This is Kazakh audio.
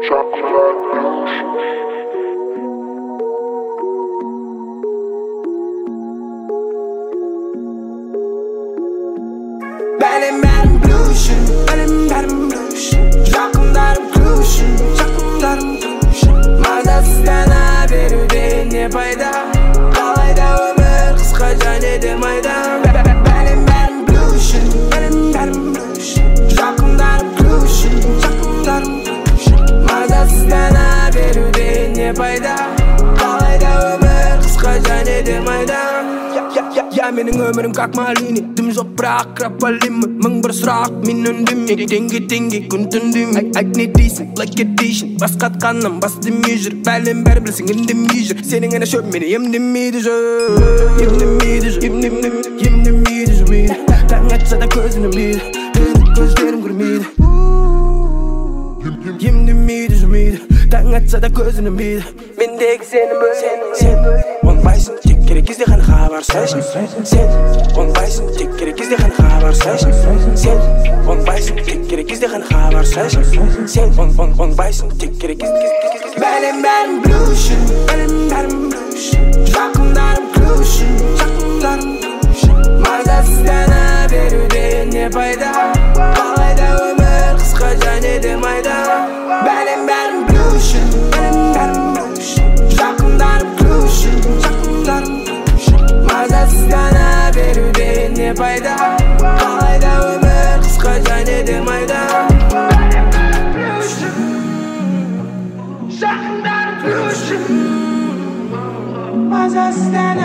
Benim blush'un, benim blush'un. Yakınlarım kuşun, yakınlarım kuşun. Mazasından berüde ne fayda? Kalayda ömür kıskaca ne de maydan. Benim blush'un, benim blush'un. Yakınlarım kuşun, yakınlarım kuşun. Mazasından berüde ne fayda? Kalayda ömür kıskaca ne de maydan. Ya mening ömürüm kakmalini Dim zoprak rapalima Mang bersrak minundim Tinggi kun tundim Ek ne decent like edition Bas katkanam bas dim user Bәлем бәрі білсің індім user Сенің әне шөп мені емдемейді жөп Емдемейді жөмейді Таң атса да көзінің мейді Мені көздерім көрмейді Емдемейді жөмейді Таң атса да көзінің мейді Мендегі сенім оңбайсың тек керек кезде ғана хабарсайсың Сен оңбайсың тек керек кезде ғана хабарсайсың Сен оңбайсың тек керек кезде ғана хабарсайсың Сен оңбайсың тек керек кезде Бәлем блушын, бәлем блушын. Жақындарым күшін, жақындарым күшін. Мазасыздана беруде не пайда? Қалайда өмір қысқа және де майда. Бәлем блушын, бәлем блушын. Жақындарым күшін, жақындарым күшін. Мазасыздана беруде не пайда? Қалайда өмір қысқа және де майда. Жақындарым күшін Мазасыздана